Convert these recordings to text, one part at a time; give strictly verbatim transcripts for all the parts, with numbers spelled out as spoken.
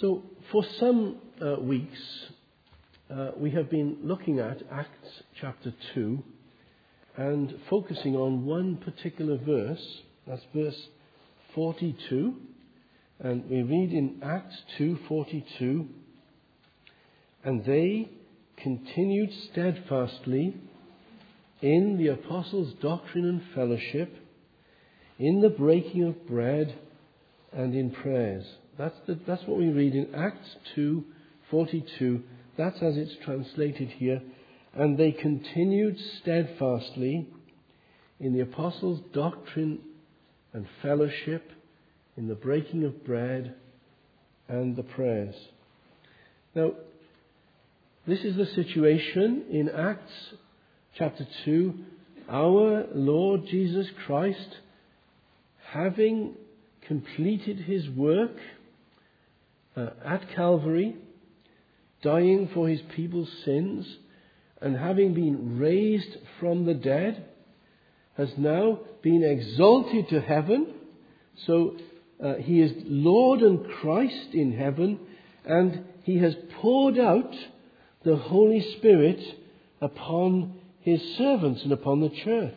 So for some uh, weeks, uh, we have been looking at Acts chapter two and focusing on one particular verse. That's verse forty-two. And we read in Acts two forty-two, "And they continued steadfastly in the apostles' doctrine and fellowship, in the breaking of bread, and in prayers." That's, the, that's what we read in Acts two forty-two. That's as it's translated here. "And they continued steadfastly in the apostles' doctrine and fellowship, in the breaking of bread, and the prayers." Now, this is the situation in Acts chapter two. Our Lord Jesus Christ, having completed his work uh, at Calvary, dying for his people's sins, and having been raised from the dead, has now been exalted to heaven. So uh, he is Lord and Christ in heaven, and he has poured out the Holy Spirit upon his servants and upon the church.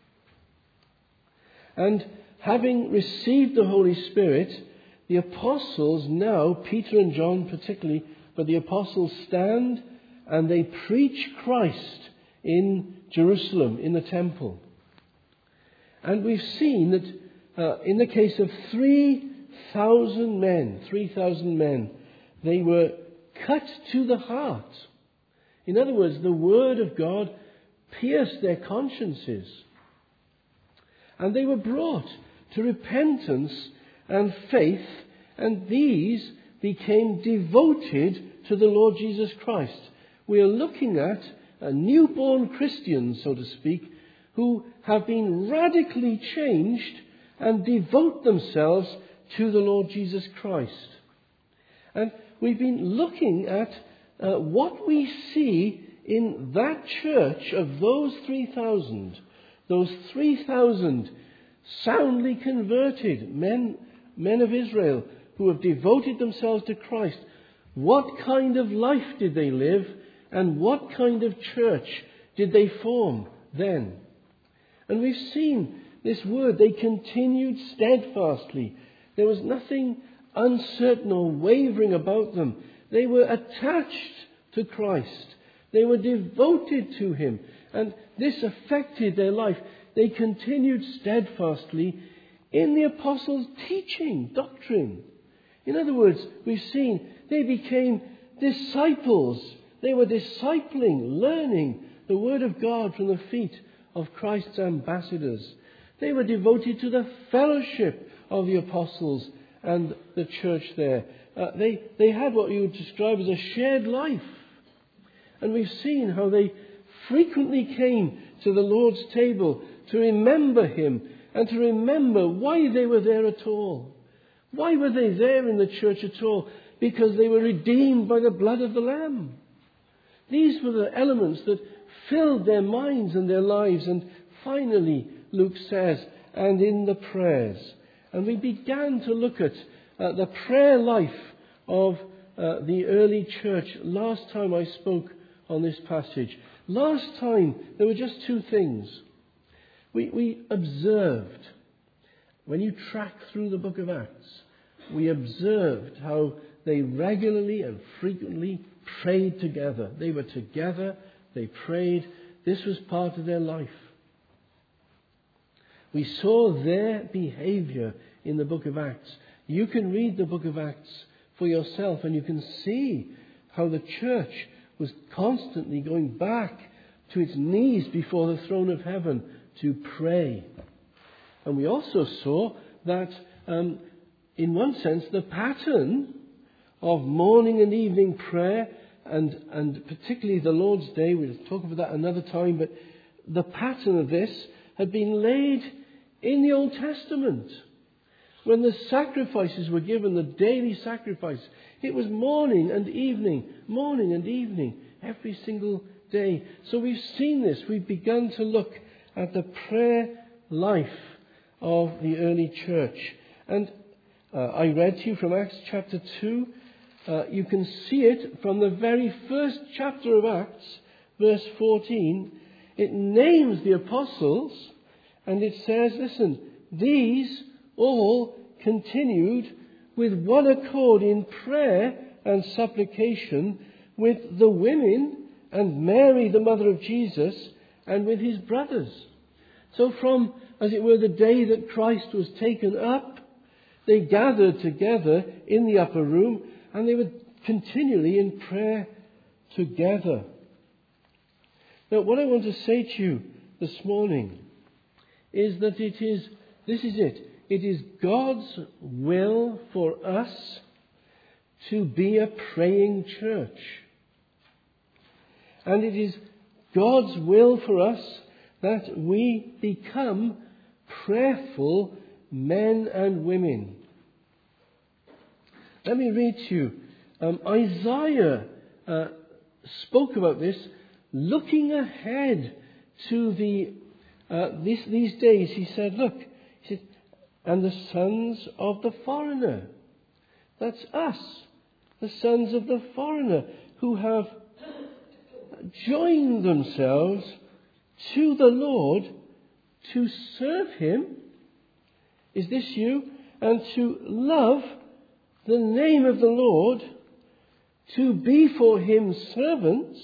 And having received the Holy Spirit, the apostles now, Peter and John particularly, but the apostles stand and they preach Christ in Jerusalem, in the temple. And we've seen that uh, in the case of three thousand men, three thousand men, they were cut to the heart. In other words, the Word of God pierced their consciences. And they were brought to repentance and faith, and these became devoted to the Lord Jesus Christ. We are looking at a newborn Christians, so to speak, who have been radically changed and devote themselves to the Lord Jesus Christ. And we've been looking at uh, what we see in that church of those three thousand, those three thousand soundly converted men, men of Israel who have devoted themselves to Christ. What kind of life did they live, and what kind of church did they form then? And we've seen this word, they continued steadfastly. There was nothing uncertain or wavering about them. They were attached to Christ. They were devoted to him. And this affected their life. They continued steadfastly in the apostles' teaching, doctrine. In other words, we've seen they became disciples. They were discipling, learning the Word of God from the feet of Christ's ambassadors. They were devoted to the fellowship of the apostles and the church there. Uh, they, they had what you would describe as a shared life. And we've seen how they frequently came to the Lord's table to remember him and to remember why they were there at all. Why were they there in the church at all? Because they were redeemed by the blood of the Lamb. These were the elements that filled their minds and their lives. And finally, Luke says, and in the prayers. And we began to look at uh, the prayer life of uh, the early church last time I spoke on this passage. Last time, there were just two things. We, we observed, when you track through the book of Acts, we observed how they regularly and frequently prayed together. They were together, they prayed. This was part of their life. We saw their behavior in the book of Acts. You can read the book of Acts for yourself and you can see how the church was constantly going back to its knees before the throne of heaven to pray. And we also saw that, um, in one sense, the pattern of morning and evening prayer, and, and particularly the Lord's Day, we'll talk about that another time, but the pattern of this had been laid in the Old Testament. When the sacrifices were given, the daily sacrifice, it was morning and evening, morning and evening, every single day. So we've seen this. We've begun to look at the prayer life of the early church. And uh, I read to you from Acts chapter two uh, you can see it from the very first chapter of Acts, verse fourteen. It names the apostles, and it says, listen, these all continued with one accord in prayer and supplication with the women and Mary, the mother of Jesus, and with his brothers. So from, as it were, the day that Christ was taken up, they gathered together in the upper room, and they were continually in prayer together. Now, what I want to say to you this morning is that it is, this is it, it is God's will for us to be a praying church. And it is God's will for us that we become prayerful men and women. Let me read to you. Um, Isaiah uh, spoke about this, looking ahead to the uh, this, these days. He said, look, he said, and the sons of the foreigner. That's us, the sons of the foreigner, who have joined themselves to the Lord to serve him. Is this you? And to love the name of the Lord, to be for him servants,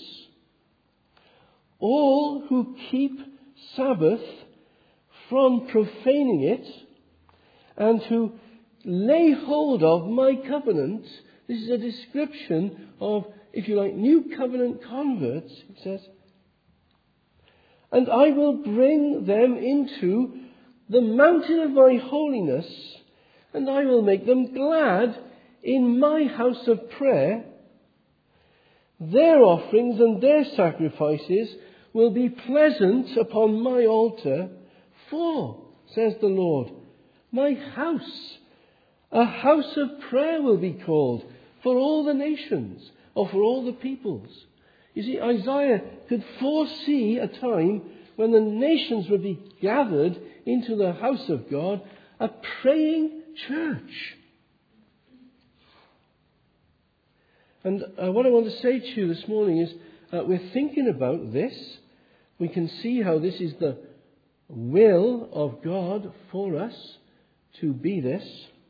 all who keep Sabbath from profaning it, and who lay hold of my covenant. This is a description of, if you like, new covenant converts, it says. And I will bring them into the mountain of my holiness, and I will make them glad in my house of prayer. Their offerings and their sacrifices will be pleasant upon my altar, for, says the Lord, my house, a house of prayer will be called for all the nations, or for all the peoples. You see, Isaiah could foresee a time when the nations would be gathered into the house of God, a praying church. And uh, what I want to say to you this morning is, uh, we're thinking about this. We can see how this is the will of God for us to be this.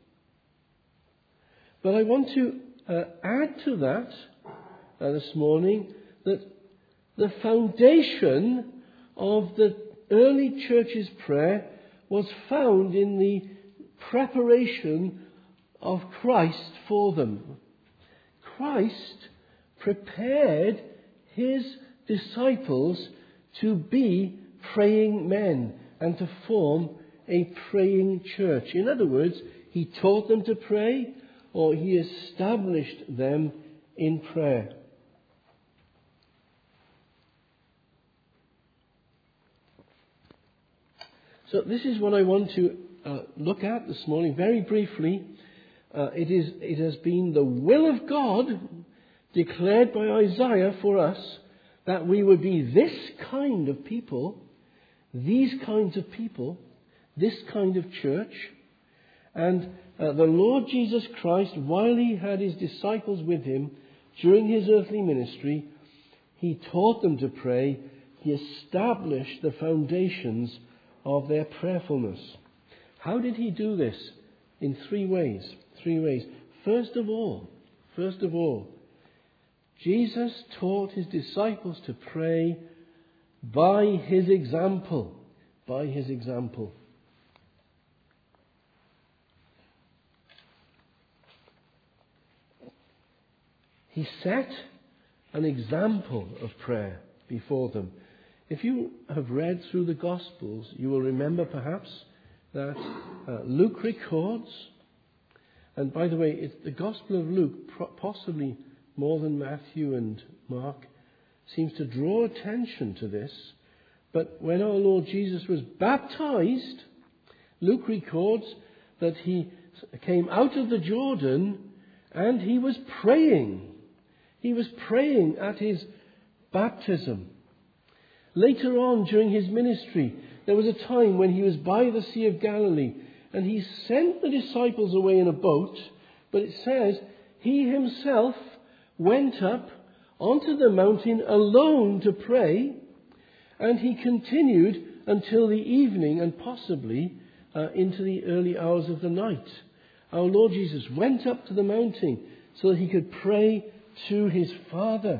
But I want to uh, add to that uh, this morning that the foundation of the early church's prayer was found in the preparation of Christ for them. Christ prepared his disciples to be praying men and to form a praying church. In other words, he taught them to pray, or he established them in prayer. So this is what I want to uh, look at this morning very briefly. Uh, it is, it has been the will of God declared by Isaiah for us that we would be this kind of people, these kinds of people, this kind of church. And uh, the Lord Jesus Christ, while he had his disciples with him during his earthly ministry, he taught them to pray. He established the foundations of their prayerfulness. How did he do this? In three ways. Three ways. First of all, first of all, Jesus taught his disciples to pray by his example. By his example. He set an example of prayer before them. If you have read through the Gospels, you will remember perhaps that uh, Luke records, and by the way, it's the Gospel of Luke, possibly more than Matthew and Mark, seems to draw attention to this. But when our Lord Jesus was baptized, Luke records that he came out of the Jordan and he was praying. He was praying at his baptism. Later on during his ministry, there was a time when he was by the Sea of Galilee and he sent the disciples away in a boat, but it says he himself went up onto the mountain alone to pray, and he continued until the evening and possibly uh, into the early hours of the night. Our Lord Jesus went up to the mountain so that he could pray to his Father.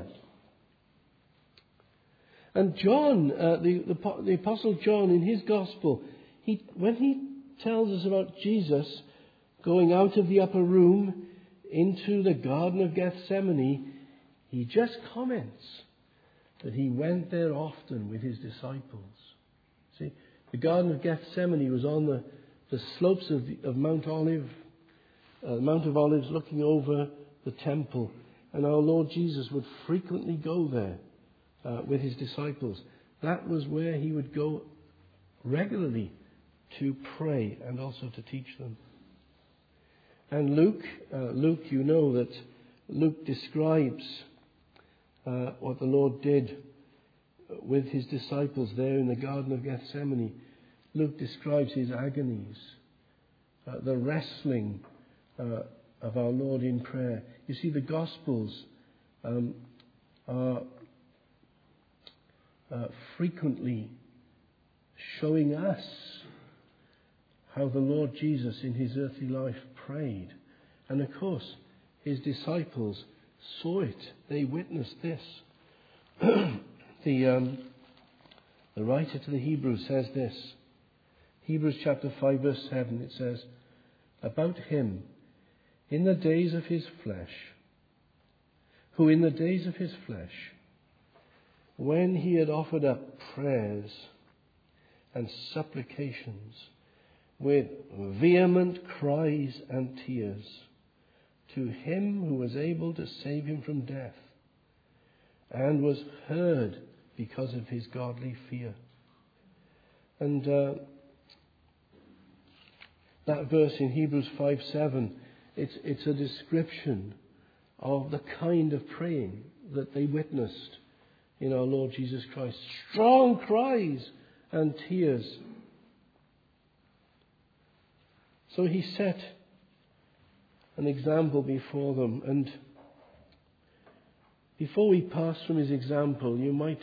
And John, uh, the, the, the Apostle John, in his Gospel, he, when he tells us about Jesus going out of the upper room into the Garden of Gethsemane, he just comments that he went there often with his disciples. See, the Garden of Gethsemane was on the, the slopes of, the, of Mount Olive, uh, Mount of Olives, looking over the temple. And our Lord Jesus would frequently go there uh, with his disciples. That was where he would go regularly to pray and also to teach them. And Luke, uh, Luke, you know that Luke describes uh, what the Lord did with his disciples there in the Garden of Gethsemane. Luke describes his agonies, uh, the wrestling uh, of our Lord in prayer. You see, the Gospels um, are uh, frequently showing us how the Lord Jesus in his earthly life prayed. And of course, his disciples saw it. They witnessed this. the, um, the writer to the Hebrews says this. Hebrews chapter five verse seven, it says, about him, in the days of his flesh, who in the days of his flesh, when he had offered up prayers and supplications with vehement cries and tears to him who was able to save him from death, and was heard because of his godly fear. And uh, that verse in Hebrews five seven, it's, it's a description of the kind of praying that they witnessed in our Lord Jesus Christ. Strong cries and tears. So he set an example before them. And before we pass from his example, you might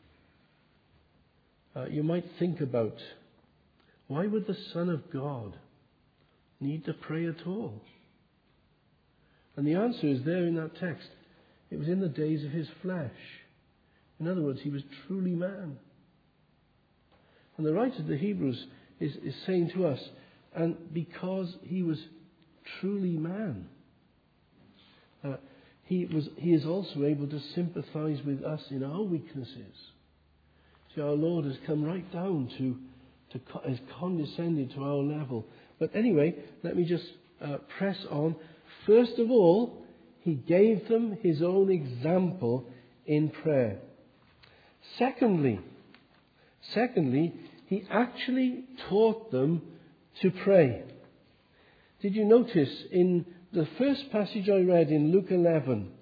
uh, you might think about, why would the Son of God need to pray at all? And the answer is there in that text. It was in the days of his flesh. In other words, he was truly man. And the writer of the Hebrews is, is saying to us, and because he was truly man, uh, he was he is also able to sympathize with us in our weaknesses. So our Lord has come right down to, to has condescended to our level. But anyway, let me just uh, press on. First of all, he gave them his own example in prayer. Secondly, secondly, he actually taught them to pray. Did you notice in the first passage I read in Luke eleven,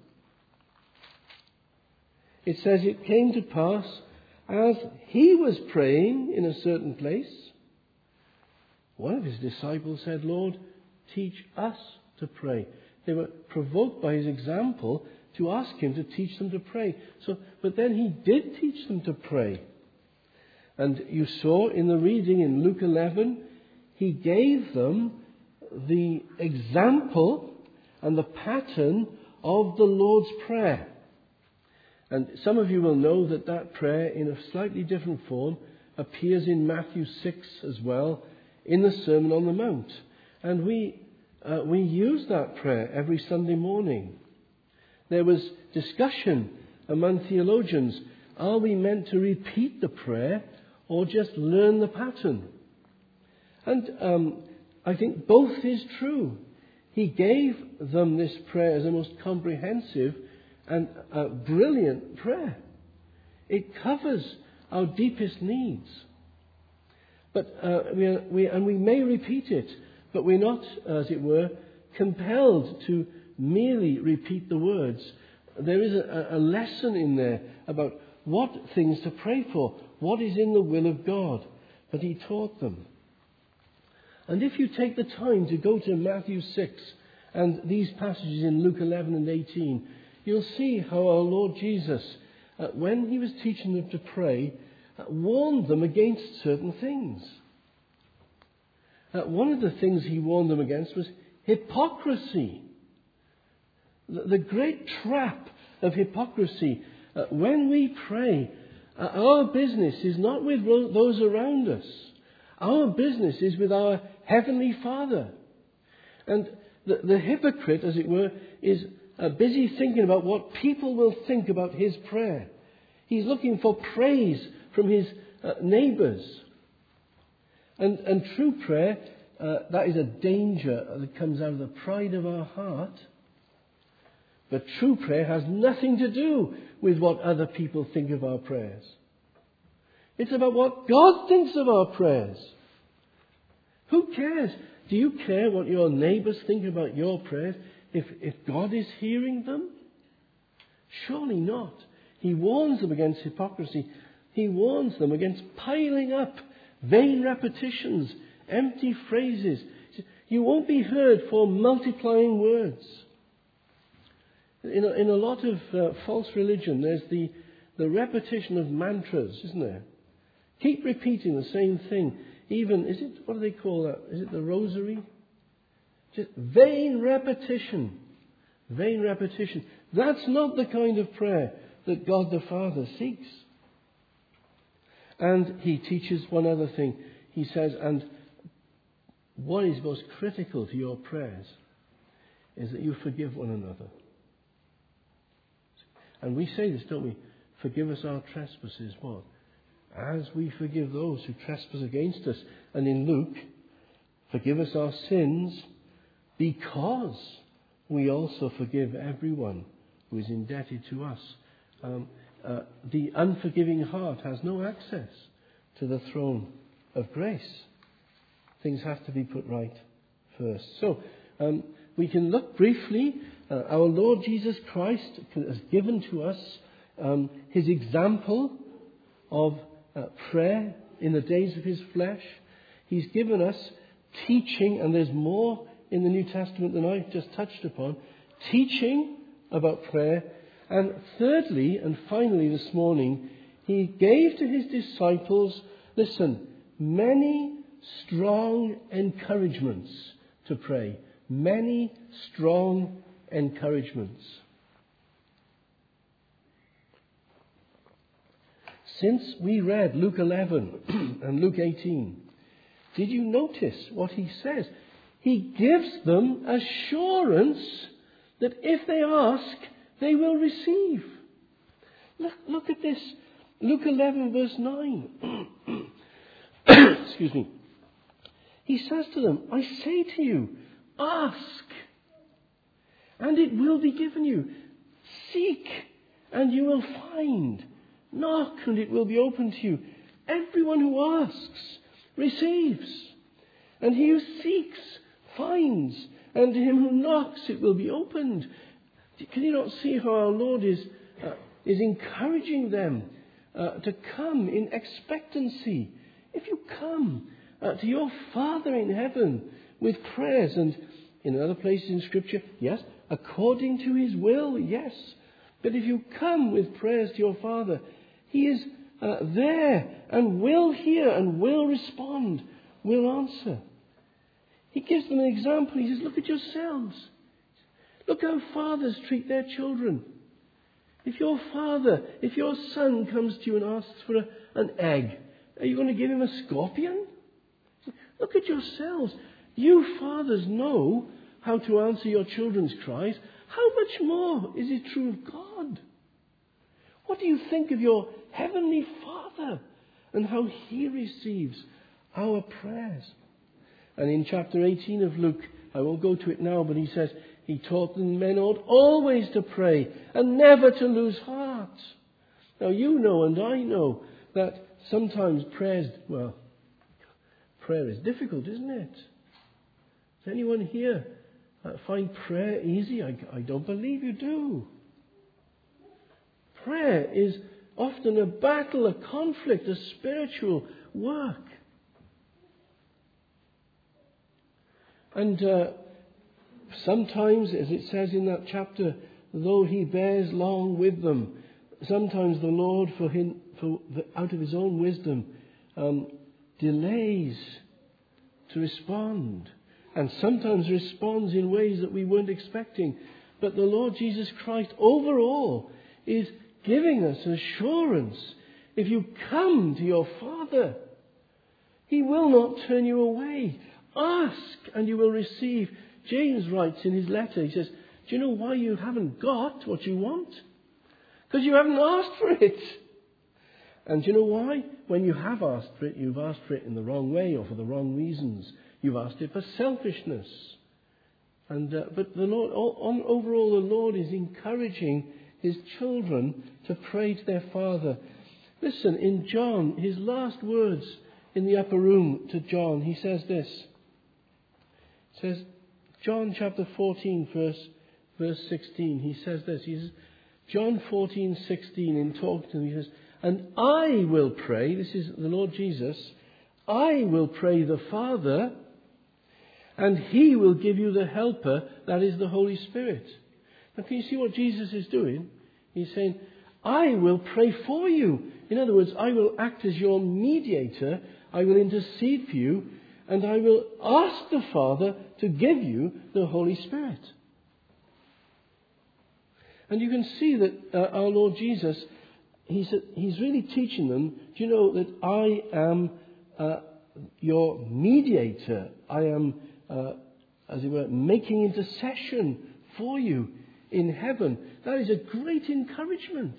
it says it came to pass as he was praying in a certain place, one of his disciples said, Lord, teach us to pray. They were provoked by his example to ask him to teach them to pray. So, but then he did teach them to pray. And you saw in the reading in Luke eleven, he gave them the example and the pattern of the Lord's Prayer. And some of you will know that that prayer in a slightly different form appears in Matthew six as well, in the Sermon on the Mount. And we uh, we use that prayer every Sunday morning. There was discussion among theologians. Are we meant to repeat the prayer or just learn the pattern? And um, I think both is true. He gave them this prayer as a most comprehensive and uh, brilliant prayer. It covers our deepest needs. But uh, we, are, we and we may repeat it, but we're not, as it were, compelled to merely repeat the words. There is a, a lesson in there about what things to pray for, what is in the will of God. But he taught them. And if you take the time to go to Matthew six and these passages in Luke eleven and eighteen, you'll see how our Lord Jesus, uh, when he was teaching them to pray, uh, warned them against certain things. Uh, one of the things he warned them against was hypocrisy. The, the great trap of hypocrisy. Uh, when we pray, uh, our business is not with ro- those around us. Our business is with our Heavenly Father. And the, the hypocrite, as it were, is uh, busy thinking about what people will think about his prayer. He's looking for praise from his uh, neighbours. And, and true prayer, uh, that is a danger that comes out of the pride of our heart. But true prayer has nothing to do with what other people think of our prayers. It's about what God thinks of our prayers. Who cares? Do you care what your neighbours think about your prayers if, if God is hearing them? Surely not. He warns them against hypocrisy. He warns them against piling up vain repetitions, empty phrases. You won't be heard for multiplying words. In a, in a lot of uh, false religion, there's the, the repetition of mantras, isn't there? Keep repeating the same thing. Even, is it, what do they call that? Is it the rosary? Just vain repetition. Vain repetition. That's not the kind of prayer that God the Father seeks. And he teaches one other thing. He says, and what is most critical to your prayers is that you forgive one another. And we say this, don't we? Forgive us our trespasses. What? As we forgive those who trespass against us. And in Luke, forgive us our sins because we also forgive everyone who is indebted to us. Um, uh, the unforgiving heart has no access to the throne of grace. Things have to be put right first. So, um, we can look briefly. Uh, our Lord Jesus Christ has given to us um, his example of uh, prayer in the days of his flesh. He's given us teaching, and there's more in the New Testament than I've just touched upon, teaching about prayer. And thirdly and finally this morning, he gave to his disciples, listen, many strong encouragements to pray. Many strong encouragements. Since we read Luke eleven and Luke eighteen, did you notice what he says? He gives them assurance that if they ask, they will receive. Look, look at this. Luke eleven verse nine. Excuse me. He says to them, I say to you, ask, and it will be given you. Seek, and you will find. Knock, and it will be opened to you. Everyone who asks receives, and he who seeks finds, and to him who knocks it will be opened. Can you not see how our Lord is uh, is encouraging them uh, to come in expectancy? If you come uh, to your Father in heaven with prayers, and in other places in Scripture, yes, according to his will, yes. But if you come with prayers to your Father, he is uh, there and will hear and will respond, will answer. He gives them an example. He says, look at yourselves. Look how fathers treat their children. If your father, if your son comes to you and asks for a, an egg, are you going to give him a scorpion? Look at yourselves. You fathers know how to answer your children's cries. How much more is it true of God? What do you think of your heavenly Father and how he receives our prayers? And in chapter eighteen of Luke, I won't go to it now, but he says, he taught them men ought always to pray and never to lose heart. Now you know and I know that sometimes prayers, well, prayer is difficult, isn't it? Does anyone here uh, find prayer easy? I, I don't believe you do. Prayer is often a battle, a conflict, a spiritual work. And uh, Sometimes, as it says in that chapter, though he bears long with them, sometimes the Lord, for him, for the, out of his own wisdom, um, delays to respond, and sometimes responds in ways that we weren't expecting. But the Lord Jesus Christ overall is giving us assurance. If you come to your Father, he will not turn you away. Ask and you will receive. James writes in his letter, he says, do you know why you haven't got what you want? Because you haven't asked for it. And do you know why? When you have asked for it, you've asked for it in the wrong way or for the wrong reasons. You've asked it for selfishness. And uh, but the Lord, on, overall, the Lord is encouraging his children to pray to their Father. Listen, in John, his last words in the upper room to John, he says this. He says, John chapter fourteen, verse, verse sixteen, he says this. He says, John fourteen, sixteen, in talking to him, he says, and I will pray, this is the Lord Jesus, I will pray the Father, and he will give you the helper, that is the Holy Spirit. Now can you see what Jesus is doing? He's saying, I will pray for you. In other words, I will act as your mediator, I will intercede for you, and I will ask the Father to give you the Holy Spirit. And you can see that uh, our Lord Jesus, he's, he's really teaching them, do you know that I am uh, your mediator? I am, uh, as it were, making intercession for you in heaven. That is a great encouragement.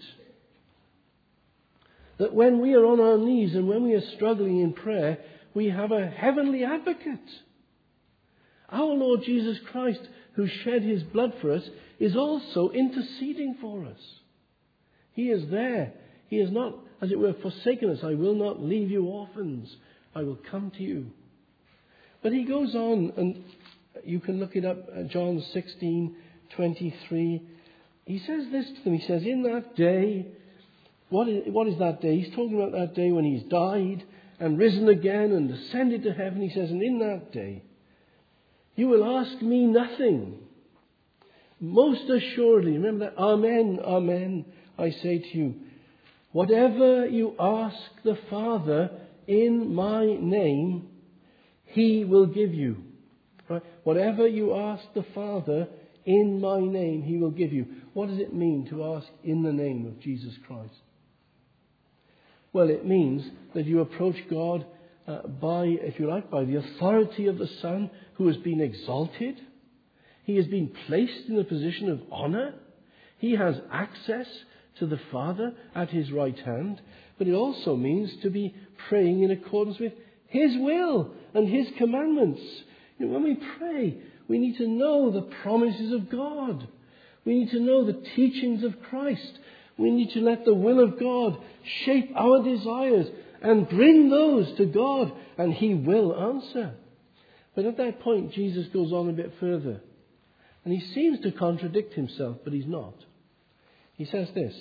That when we are on our knees and when we are struggling in prayer, we have a heavenly advocate. Our Lord Jesus Christ, who shed his blood for us, is also interceding for us. He is there. He has not, as it were, forsaken us. I will not leave you orphans. I will come to you. But he goes on, and you can look it up, John sixteen twenty-three. He says this to them. He says, in that day, what is, what is that day? He's talking about that day when he's died and risen again and ascended to heaven. He says, and in that day, you will ask me nothing. Most assuredly, remember that, amen, amen, I say to you, whatever you ask the Father in my name, he will give you. Right? Whatever you ask the Father in my name, he will give you. What does it mean to ask in the name of Jesus Christ? Well, it means that you approach God uh, by, if you like, by the authority of the Son who has been exalted. He has been placed in a position of honor. He has access to the Father at his right hand. But it also means to be praying in accordance with his will and his commandments. You know, when we pray, we need to know the promises of God. We need to know the teachings of Christ. We need to let the will of God shape our desires and bring those to God, and he will answer. But at that point, Jesus goes on a bit further. And he seems to contradict himself, but he's not. He says this.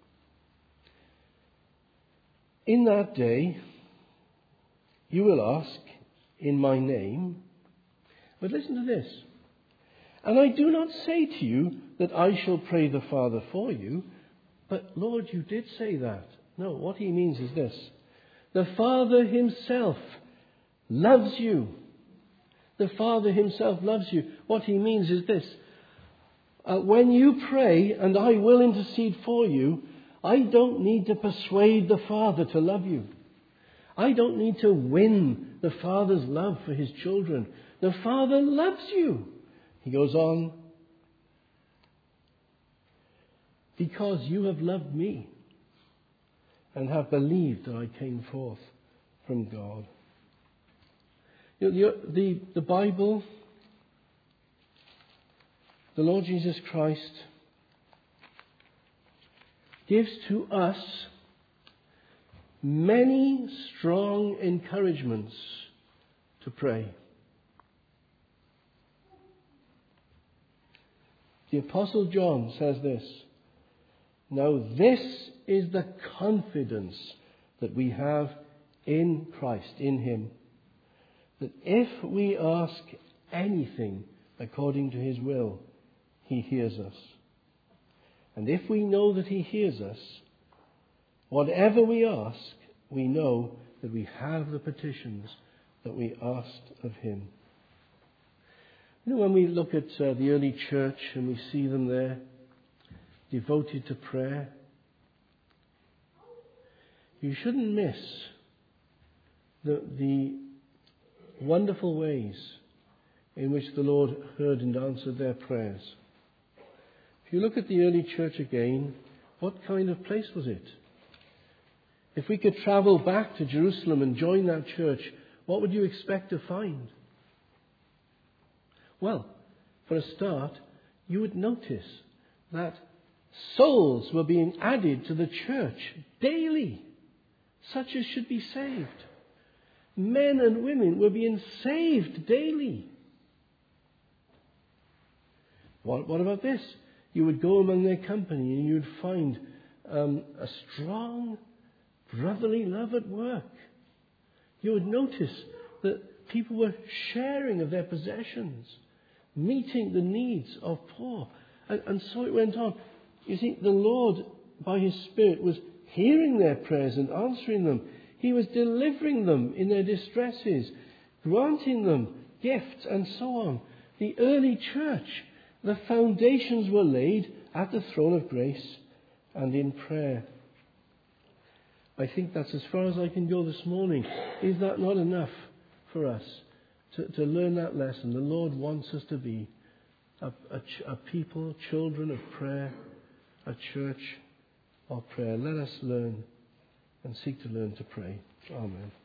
In that day, you will ask in my name. But listen to this. And I do not say to you that I shall pray the Father for you. But Lord, you did say that. No, what he means is this. The Father himself loves you. The Father himself loves you. What he means is this. Uh, when you pray, and I will intercede for you, I don't need to persuade the Father to love you. I don't need to win the Father's love for his children. The Father loves you. He goes on. Because you have loved me and have believed that I came forth from God. You know, the, the, the Bible, the Lord Jesus Christ, gives to us many strong encouragements to pray. The Apostle John says this. Now this is the confidence that we have in Christ, in him, that if we ask anything according to his will, he hears us. And if we know that he hears us, whatever we ask, we know that we have the petitions that we asked of him. You know, when we look at uh, the early church and we see them there, devoted to prayer, you shouldn't miss the, the wonderful ways in which the Lord heard and answered their prayers. If you look at the early church again, what kind of place was it? If we could travel back to Jerusalem and join that church, what would you expect to find? Well, for a start, you would notice that souls were being added to the church daily, such as should be saved. Men and women were being saved daily. What, what about this? You would go among their company and you would find um, a strong brotherly love at work. You would notice that people were sharing of their possessions, meeting the needs of poor. And, and so it went on. You see, the Lord, by his Spirit, was hearing their prayers and answering them. He was delivering them in their distresses, granting them gifts and so on. The early church, the foundations were laid at the throne of grace and in prayer. I think that's as far as I can go this morning. Is that not enough for us to, to learn that lesson? The Lord wants us to be a, a, a people, children of prayer, a church of prayer. Let us learn and seek to learn to pray. Amen.